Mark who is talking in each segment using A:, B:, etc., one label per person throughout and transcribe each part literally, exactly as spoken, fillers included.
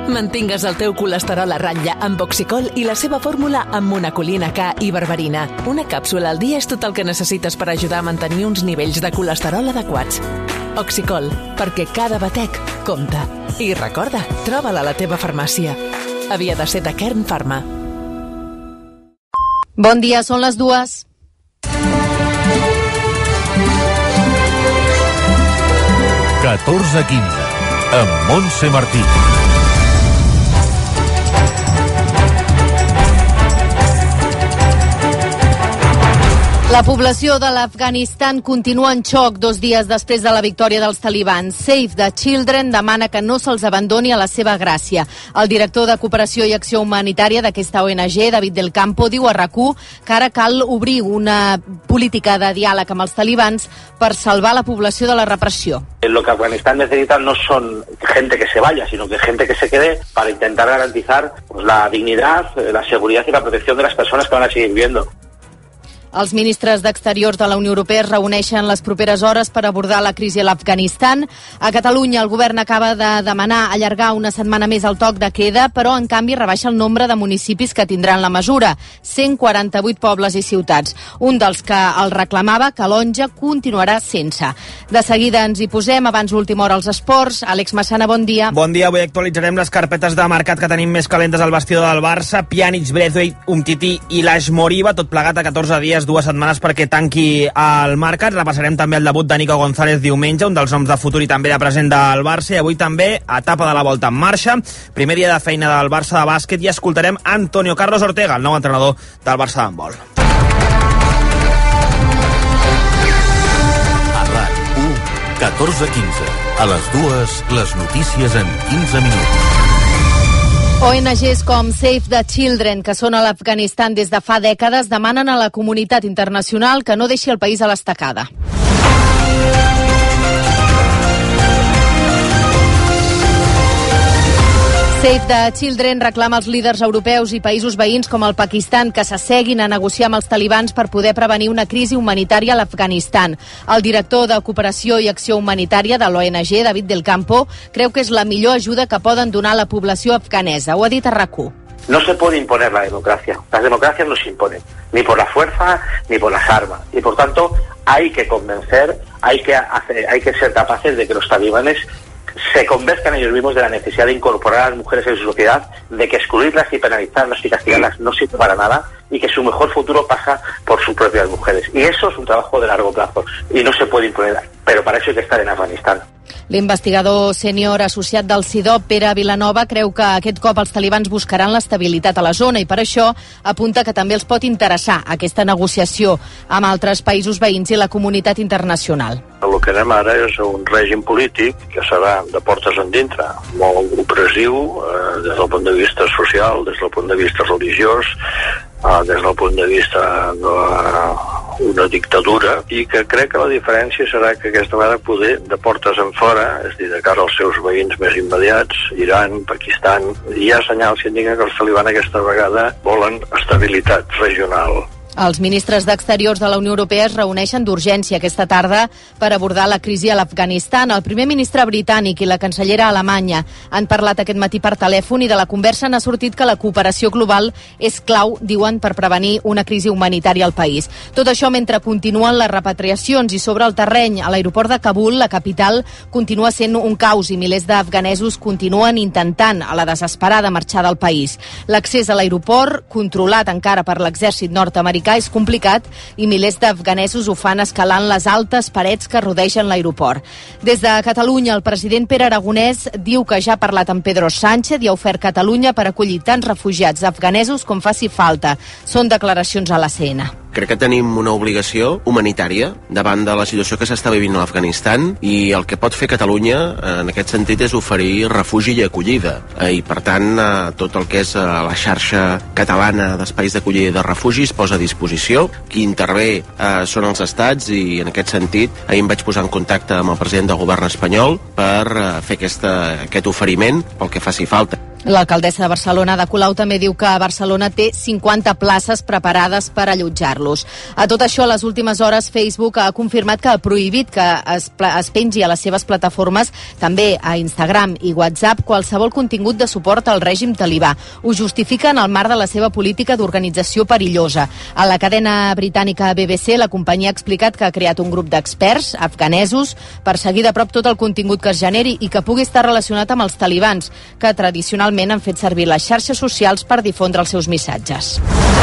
A: Mantingues el teu colesterol a ratlla amb Oxicol i la seva fórmula amb monacolina K i berberina. Una càpsula al dia és tot el que necessites per ajudar a mantenir uns nivells de colesterol adequats. Oxicol, perquè cada batec compta. I recorda, troba-la a la teva farmàcia. Havia de ser de Kern Pharma.
B: Bon dia, són les dues.
C: catorze quinze, amb Montse Martí.
B: La població de l'Afganistan continua en xoc dos dies després de la victòria dels talibans. Save the Children demana que no se'ls abandoni a la seva gràcia. El director de Cooperació i Acció Humanitària d'aquesta O N G, David Del Campo, diu a RAC u que ara cal obrir una política de diàleg amb els talibans per salvar la població de la repressió.
D: Lo que Afganistán necesita no son gente que se vaya, sino que gente que se quede para intentar garantizar pues, la dignidad, la seguridad y la protección de las personas que van a seguir viviendo.
B: Els ministres d'Exteriors de la Unió Europea es reuneixen les properes hores per abordar la crisi a l'Afganistan. A Catalunya, el govern acaba de demanar allargar una setmana més el toc de queda, però en canvi rebaixa el nombre de municipis que tindran la mesura, cent quaranta-vuit pobles i ciutats. Un dels que el reclamava, Calonja, continuarà sense. De seguida ens hi posem, abans l'última hora als esports. Àlex Massana, bon dia.
E: Bon dia, avui actualitzarem les carpetes de mercat que tenim més calentes al vestidor del Barça. Pjanic, Braithwaite, Umtiti i l'Aix Moriba, tot plegat a catorze dies, dues setmanes perquè tanqui el mercat. Repassarem també el debut de Nico González diumenge, un dels noms de futur i també de present del Barça, i avui també etapa de la volta en marxa, primer dia de feina del Barça de bàsquet, i escoltarem Antonio Carlos Ortega, el nou entrenador del Barça d'handbol.
C: A RAC u, catorze quinze. A les dues, les notícies en quinze minuts.
B: O N Ges com Save the Children, que són a l'Afganistan des de fa dècades, demanen a la comunitat internacional que no deixi el país a l'estacada. Save the Children reclama als líders europeus i països veïns com el Pakistan que s'asseguin a negociar amb els talibans per poder prevenir una crisi humanitària a l'Afganistan. El director de Cooperació i Acció Humanitària de l'O N G, David Del Campo, creu que és la millor ajuda que poden donar a la població afganesa. Ho ha dit a RAC u.
D: No se puede imponer la democracia. Las democracias no se imponen, ni por la fuerza, ni por las armas. Y por tanto, hay que convencer, hay que, hacer, hay que ser capaces de que los talibanes se convenzcan ellos mismos de la necesidad de incorporar a las mujeres en su sociedad, de que excluirlas y penalizarlas y castigarlas no sirve para nada y que su mejor futuro pasa por sus propias mujeres. Y eso es un trabajo de largo plazo y no se puede imponer, pero para eso hay que estar en Afganistán.
B: L'investigador sènior associat del CIDOB, Pere Vilanova, creu que aquest cop els talibans buscaran l'estabilitat a la zona i per això apunta que també els pot interessar aquesta negociació amb altres països veïns i la comunitat internacional.
F: El que anem ara és un règim polític que serà de portes endintre, molt opressiu eh, des del punt de vista social, des del punt de vista religiós, eh, des del punt de vista de una dictadura, i que crec que la diferència serà que aquesta vegada poder de portes en fora, és a dir, de cara als seus veïns més immediats, Iran, Pakistan, hi ha senyals que indiquen que els talibans aquesta vegada volen estabilitat regional.
B: Els ministres d'Exteriors de la Unió Europea es reuneixen d'urgència aquesta tarda per abordar la crisi a l'Afganistan. El primer ministre britànic i la cancellera alemanya han parlat aquest matí per telèfon i de la conversa n'ha sortit que la cooperació global és clau, diuen, per prevenir una crisi humanitària al país. Tot això mentre continuen les repatriacions i sobre el terreny a l'aeroport de Kabul, la capital, continua sent un caos i milers d'afganesos continuen intentant a la desesperada marxar del país. L'accés a l'aeroport, controlat encara per l'exèrcit nord-americà, és complicat i milers d'afganesos ho fan escalant les altes parets que rodegen l'aeroport. Des de Catalunya, el president Pere Aragonès diu que ja ha parlat amb Pedro Sánchez i ha ofert Catalunya per acollir tants refugiats afganesos com faci falta. Són declaracions a l'A C N.
G: Crec que tenim una obligació humanitària davant de la situació que s'està vivint a l'Afganistan i el que pot fer Catalunya en aquest sentit és oferir refugi i acollida. I per tant, tot el que és la xarxa catalana d'espais d'acollida i de refugis posa a disposició. Qui intervé eh, són els estats i en aquest sentit ahir em vaig posar en contacte amb el president del govern espanyol per eh, fer aquesta, aquest oferiment pel que faci falta.
B: L'alcaldessa de Barcelona, Ada Colau, també diu que Barcelona té cinquanta places preparades per allotjar-los. A tot això, a les últimes hores, Facebook ha confirmat que ha prohibit que es, es pengi a les seves plataformes, també a Instagram i WhatsApp, qualsevol contingut de suport al règim talibà. Ho justifica en el marc de la seva política d'organització perillosa. A la cadena britànica B B C, la companyia ha explicat que ha creat un grup d'experts afganesos per seguir de prop tot el contingut que es generi i que pugui estar relacionat amb els talibans, que tradicionalment han fet servir les xarxes socials per difondre els seus missatges.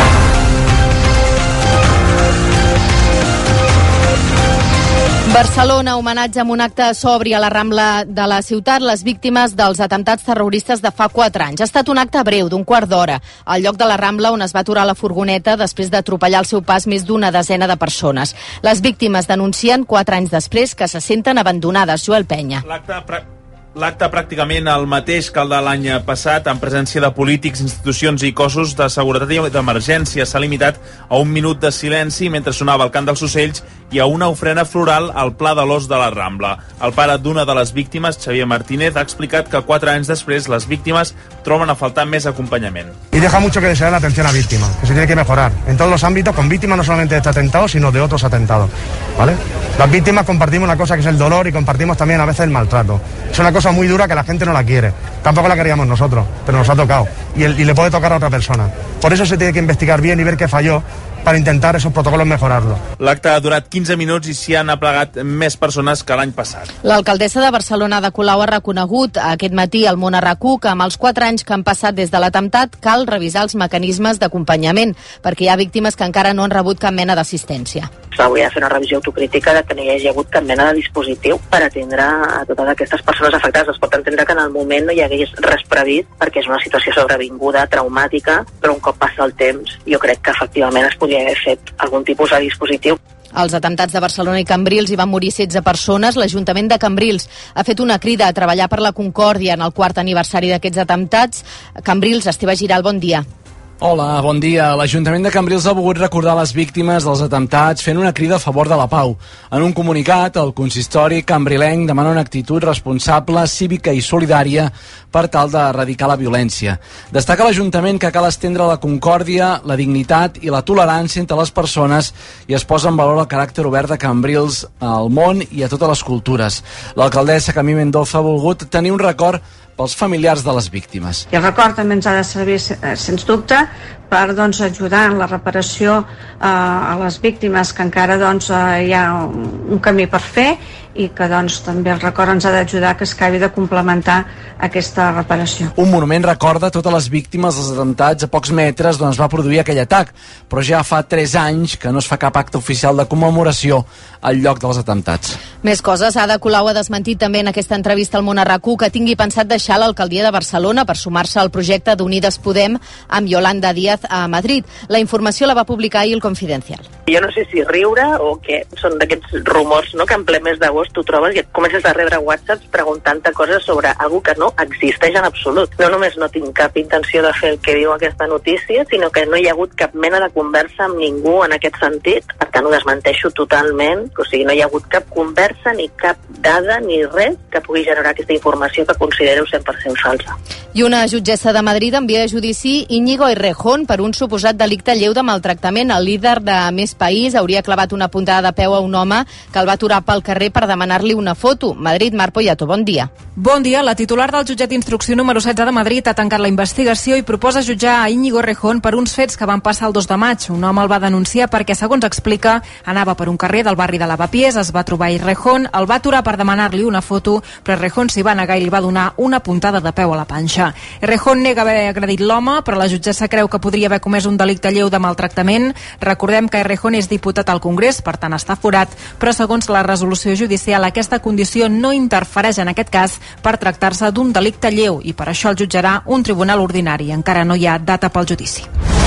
B: Barcelona homenatja amb un acte sobri a la Rambla de la ciutat les víctimes dels atemptats terroristes de fa quatre anys. Ha estat un acte breu, d'un quart d'hora, al lloc de la Rambla on es va aturar la furgoneta després d'atropellar al seu pas més d'una desena de persones. Les víctimes denuncien quatre anys després que se senten abandonades. Joel Penya.
H: L'acte pre... L'acte pràcticament el mateix que el de l'any passat, en presència de polítics, institucions i cossos de seguretat i d'emergència. S'ha limitat a un minut de silenci mentre sonava el cant dels ocells i a una ofrena floral al Pla de l'Os de la Rambla. El pare d'una de les víctimes, Xavier Martínez, ha explicat que quatre anys després les víctimes troben a faltar més acompanyament.
I: Y deja mucho que desear la atención a víctimas, que se tiene que mejorar en todos los ámbitos, con víctimas no solamente de este atentado, sino de otros atentados, ¿vale? Las víctimas compartimos una cosa que es el dolor y compartimos también a veces el maltrato. Es una cosa muy dura que la gente no la quiere. Tampoco la queríamos nosotros, pero nos ha tocado. Y, el, y le puede tocar a otra persona. Por eso se tiene que investigar bien y ver qué falló para intentar esos protocolos mejorarlos.
H: L'acte ha durat quinze minuts i s'hi han aplegat més persones que l'any passat.
B: L'alcaldessa de Barcelona, Ada Colau, ha reconegut aquest matí al Món a RAC1 que amb els quatre anys que han passat des de l'atemptat cal revisar els mecanismes d'acompanyament perquè hi ha víctimes que encara no han rebut cap mena d'assistència.
J: S'hauria de fer una revisió autocrítica de que no hi hagi hagut cap mena de dispositiu per atendre a totes aquestes persones afectades. Es pot entendre que en el moment no hi hagués res previst perquè és una situació sobrevinguda, traumàtica, però un cop passa el temps jo crec que efectivament es podria haver fet algun tipus de dispositiu.
B: Als atemptats de Barcelona i Cambrils hi van morir setze persones. L'Ajuntament de Cambrils ha fet una crida a treballar per la concòrdia en el quart aniversari d'aquests atemptats. Cambrils, Esteve Giral, bon dia.
K: Hola, bon dia. L'Ajuntament de Cambrils ha volgut recordar les víctimes dels atemptats fent una crida a favor de la pau. En un comunicat, el consistori cambrilenc demana una actitud responsable, cívica i solidària per tal d'erradicar la violència. Destaca l'Ajuntament que cal estendre la concòrdia, la dignitat i la tolerància entre les persones i es posa en valor el caràcter obert de Cambrils al món i a totes les cultures. L'alcaldessa Camí Mendoza ha volgut tenir un record pels familiars de les víctimes.
L: I el record també ens ha de servir, sens dubte, per doncs, ajudar en la reparació eh, a les víctimes, que encara doncs, eh, hi ha un, un camí per fer i que doncs, també el record ens ha d'ajudar que es acabi de complementar aquesta reparació.
K: Un monument recorda totes les víctimes dels atemptats a pocs metres d'on es va produir aquell atac, però ja fa tres anys que no es fa cap acte oficial de commemoració al lloc dels atemptats.
B: Més coses. Ada Colau ha desmentit també en aquesta entrevista al Món a RAC1 que tingui pensat deixar l'alcaldia de Barcelona per sumar-se al projecte d'Unides Podem amb Yolanda Díaz a Madrid. La informació la va publicar ahir el Confidencial.
J: Jo no sé si riure o què, són d'aquests rumors, no?, que en ple mes d'agost tu trobes i et comences a rebre whatsapps preguntant-te coses sobre algú que no existeix en absolut. No només no tinc cap intenció de fer el que diu aquesta notícia, sinó que no hi ha hagut cap mena de conversa amb ningú en aquest sentit. Per tant, ho desmenteixo totalment. O sigui, no hi ha hagut cap conversa, ni cap dada, ni res que pugui generar aquesta informació que considero cent per cent falsa.
B: I una jutgessa de Madrid envia a judici Íñigo Errejón per un suposat delicte lleu de maltractament. El líder de Més País hauria clavat una puntada de peu a un home que el va aturar pel carrer per demanar-li una foto. Madrid, Mar Poyato, bon dia.
M: Bon dia. La titular del jutjat d'instrucció número setze de Madrid ha tancat la investigació i proposa jutjar a Íñigo Errejón per uns fets que van passar el dos de maig. Un home el va denunciar perquè, segons explica, anava per un carrer del barri de Lavapiés, es va trobar Errejón, el va aturar per demanar-li una foto, però Errejón s'hi va negar i li va donar una puntada de peu a la panxa. Errejón nega haver agredit l'home, però la jutgessa creu que podria haver comès un delicte lleu de maltractament. Recordem que Errejón és diputat al Congrés, per tant està forat, però segons la resolució judicial aquesta condició no interfereix en aquest cas per tractar-se d'un delicte lleu i per això el jutjarà un tribunal ordinari. Encara no hi ha data pel judici.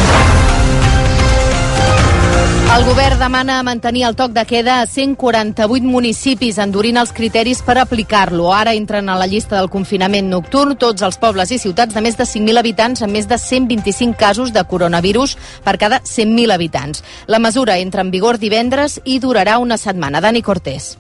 B: El govern demana mantenir el toc de queda a cent quaranta-vuit municipis, endurint els criteris per aplicar-lo. Ara entren a la llista del confinament nocturn tots els pobles i ciutats de més de cinc mil habitants amb més de cent vint-i-cinc casos de coronavirus per cada cent mil habitants. La mesura entra en vigor divendres i durarà una setmana. Dani Cortés.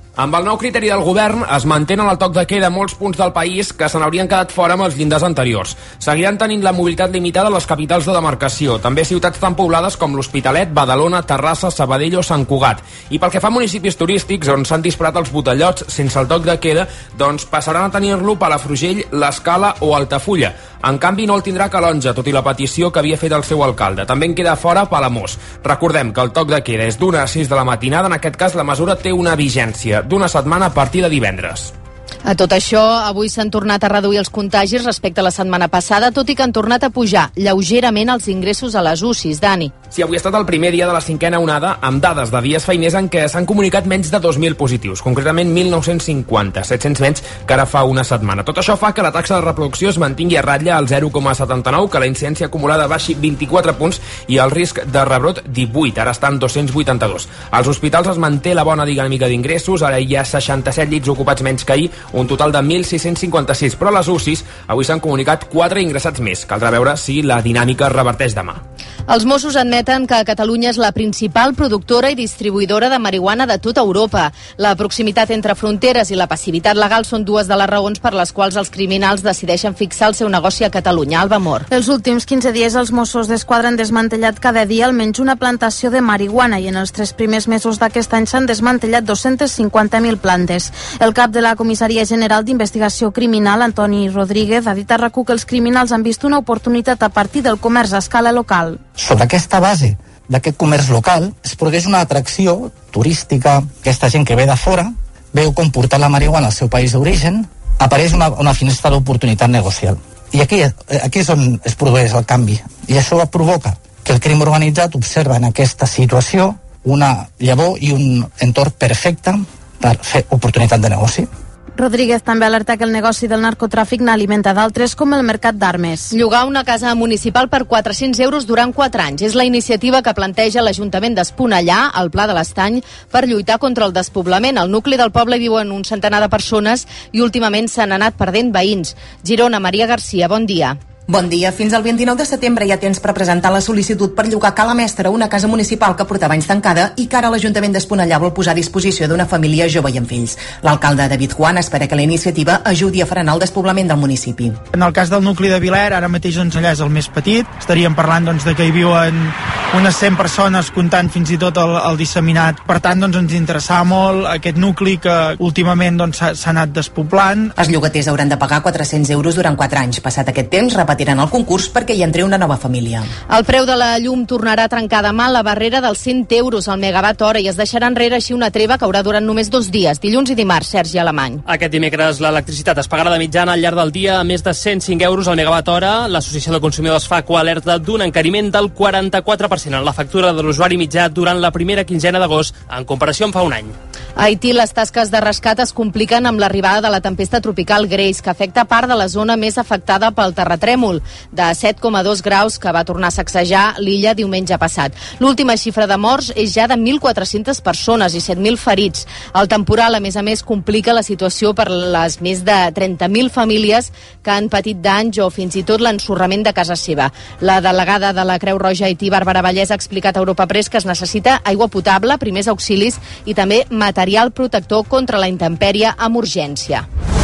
N: Amb el nou criteri del govern es mantenen el toc de queda a molts punts del país que se n'haurien quedat fora amb els llindars anteriors. Seguiran tenint la mobilitat limitada a les capitals de demarcació, també ciutats tan poblades com l'Hospitalet, Badalona, Terrassa, Sabadell o Sant Cugat. I pel que fa a municipis turístics on s'han disparat els botellots sense el toc de queda, doncs passaran a tenir-lo Palafrugell, l'Escala o Altafulla. En canvi no el tindrà Calonja, tot i la petició que havia fet el seu alcalde. També en queda fora Palamós. Recordem que el toc de queda és d'una a sis de la matinada, en aquest cas la mesura té una vigència d'una setmana a partir de divendres.
B: A tot això, avui s'han tornat a reduir els contagis respecte a la setmana passada, tot i que han tornat a pujar lleugerament els ingressos a les U C Is. Dani.
N: Sí, avui ha estat el primer dia de la cinquena onada amb dades de dies feiners en què s'han comunicat menys de dos mil positius, concretament mil nou-cents cinquanta, set-cents menys que ara fa una setmana. Tot això fa que la taxa de reproducció es mantingui a ratlla al zero coma setanta-nou, que la incidència acumulada baixi vint-i-quatre punts i el risc de rebrot divuit, ara estan dos-cents vuitanta-dos. Als hospitals es manté la bona dinàmica d'ingressos, ara hi ha seixanta-set llits ocupats menys que ahir, un total de mil sis-cents cinquanta-sis, però a les U C Is avui s'han comunicat quatre ingressats més. Caldrà veure si la dinàmica reverteix demà.
B: Els Mossos admeten que Catalunya és la principal productora i distribuïdora de marihuana de tota Europa. La proximitat entre fronteres i la passivitat legal són dues de les raons per les quals els criminals decideixen fixar el seu negoci a Catalunya. Alba Mor.
O: Els últims quinze dies els Mossos d'Esquadra han desmantellat cada dia almenys una plantació de marihuana i en els tres primers mesos d'aquest any s'han desmantellat dos-cents cinquanta mil plantes. El cap de la Comissaria General d'Investigació Criminal, Antoni Rodríguez, ha dit a RAC u que els criminals han vist una oportunitat a partir del comerç a escala local.
P: Sobre aquesta base d'aquest comerç local es produeix una atracció turística. Aquesta gent que ve de fora veu com portar la marihuana al seu país d'origen, apareix una, una finestra d'oportunitat negocial. I aquí, aquí és on es produeix el canvi. I això provoca que el crim organitzat observa en aquesta situació una llavor i un entorn perfecte per fer oportunitat de negoci.
O: Rodríguez també alerta que el negoci del narcotràfic n'alimenta d'altres, com el mercat d'armes.
B: Llogar una casa municipal per quatre-cents euros durant quatre anys és la iniciativa que planteja l'Ajuntament d'Esponellà, al Pla de l'Estany, per lluitar contra el despoblament. Al nucli del poble viuen un centenar de persones i últimament s'han anat perdent veïns. Girona, Maria Garcia, bon dia.
Q: Bon dia. Fins al vint-i-nou de setembre hi ha temps per presentar la sol·licitud per llogar Cala Mestra, una casa municipal que portava anys tancada i que ara l'Ajuntament d'Esponellà vol posar a disposició d'una família jove i amb fills. L'alcalde David Juan espera que la iniciativa ajudi a frenar el despoblament del municipi.
R: En el cas del nucli de Viler, ara mateix doncs, allà és el més petit. Estaríem parlant doncs, de que hi viuen unes cent persones, comptant fins i tot el, el disseminat. Per tant, doncs, ens interessava molt aquest nucli que últimament doncs, s'ha doncs, anat despoblant.
Q: Els llogaters hauran de pagar quatre-cents euros durant quatre anys. Passat aquest temps, repetiran el concurs perquè hi entri una nova família.
B: El preu de la llum tornarà a trencar demà la barrera dels cent euros al megawatt hora i es deixarà enrere així una treva que haurà durant només dos dies, dilluns i dimarts. Sergi Alemany.
S: Aquest dimecres l'electricitat es pagarà de mitjana al llarg del dia a més de cent cinc euros al megawatt hora. L'Associació de Consumidors F A C U alerta d'un encariment del quaranta-quatre per cent en la factura de l'usuari mitjà durant la primera quinzena d'agost en comparació amb fa un any.
B: A Haití les tasques de rescat es compliquen amb l'arribada de la tempesta tropical Grace, que afecta part de la zona més afectada pel terratrèmol de set coma dos graus que va tornar a sacsejar l'illa diumenge passat. L'última xifra de morts és ja de mil quatre-centes persones i set mil ferits. El temporal, a més a més, complica la situació per les més de trenta mil famílies que han patit danys o fins i tot l'ensorrament de casa seva. La delegada de la Creu Roja a Haití, Bàrbara Vallès, ha explicat a Europa Press que es necessita aigua potable, primers auxilis i també material protector contra la intempèrie amb urgència.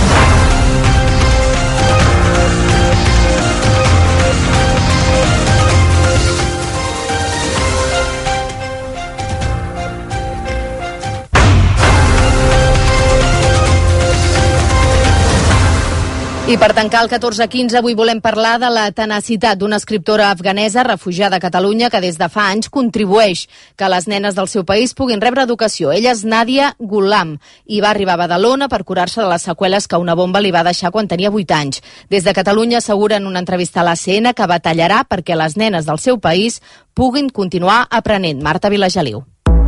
B: I per tancar el catorze quinze, avui volem parlar de la tenacitat d'una escriptora afganesa refugiada a Catalunya que des de fa anys contribueix que les nenes del seu país puguin rebre educació. Ella és Nadia Ghulam i va arribar a Badalona per curar-se de les seqüeles que una bomba li va deixar quan tenia vuit anys. Des de Catalunya assegura en una entrevista a l'A C N que batallarà perquè les nenes del seu país puguin continuar aprenent. Marta Vilageliu.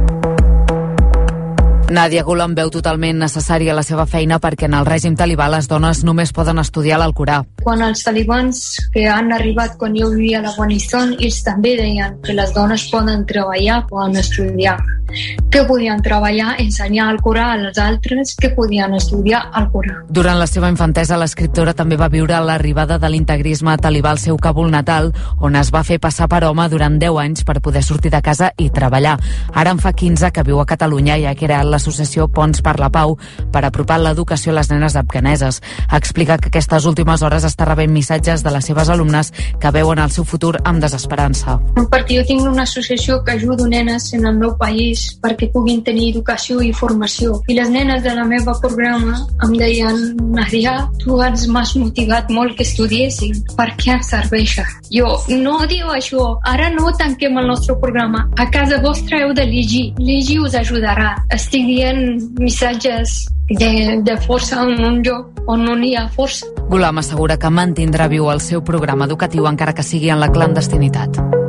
T: Nadia Ghulam veu totalment necessària la seva feina perquè en el règim talibà les dones només poden estudiar l'Alcorà.
U: Quan els talibans que han arribat quan jo vivia a l'Afganistan, ells també deien que les dones poden treballar, poden estudiar. Que podien treballar, ensenyar l'Alcorà als altres, que podien estudiar l'Alcorà.
T: Durant la seva infantesa, l'escriptora també va viure l'arribada de l'integrisme talibà al seu Kabul natal, on es va fer passar per home durant deu anys per poder sortir de casa i treballar. Ara en fa quinze que viu a Catalunya i ha creat la l'associació Ponts per la Pau per apropar l'educació a les nenes afganeses. Explica que aquestes últimes hores està rebent missatges de les seves alumnes que veuen el seu futur amb desesperança.
U: Perquè jo tinc una associació que ajudo nenes en el meu país perquè puguin tenir educació i formació. I les nenes de la meva programa em deien: Nadia, tu ens m'has motivat molt que estudiessin. Per què ens serveix? Jo no diu això. Ara no tanquem el nostre programa. A casa vostra heu de llegir. Llegir us ajudarà. Estic dient missatges de, de força en un lloc on no hi ha força.
T: Gulam assegura que mantindrà viu el seu programa educatiu encara que sigui en la clandestinitat.